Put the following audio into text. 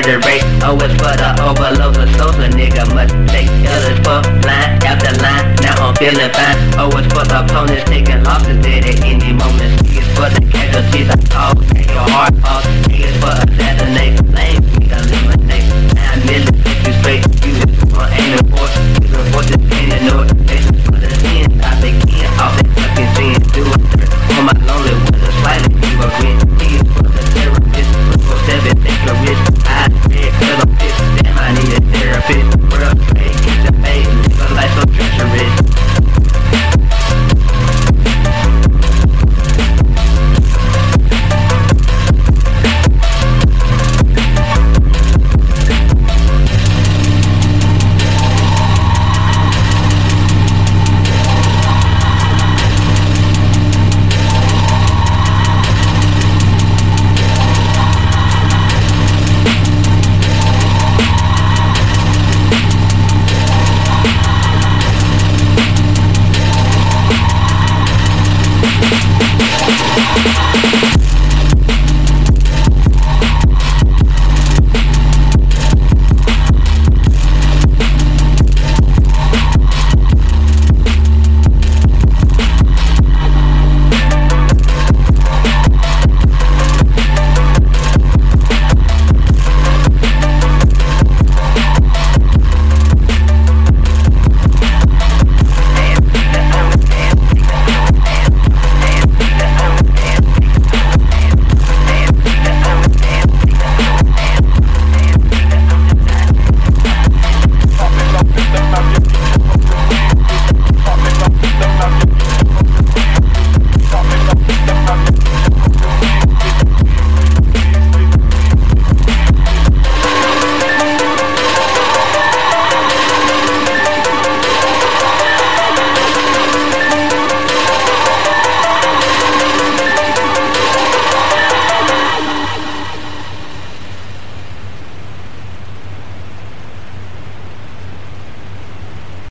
murder rate. Always for the overload of souls, a nigga must take others for line after line. Now I'm feeling fine. Always for the opponents taking losses at any moment. Niggas for the casualties I call, take your heart off. Niggas for assassinate, flames we eliminate. 9 million, take you straight. You is on aiming for. You can force this pain and know it. For the sins I begin, all they fucking sins do it. On my lonely with a slightly fever grin. Niggas for the terrorists, 7 take a risk. I said, cause I'm pissed. Damn, I need a therapist. World trade, get the face. Live a life so treacherous.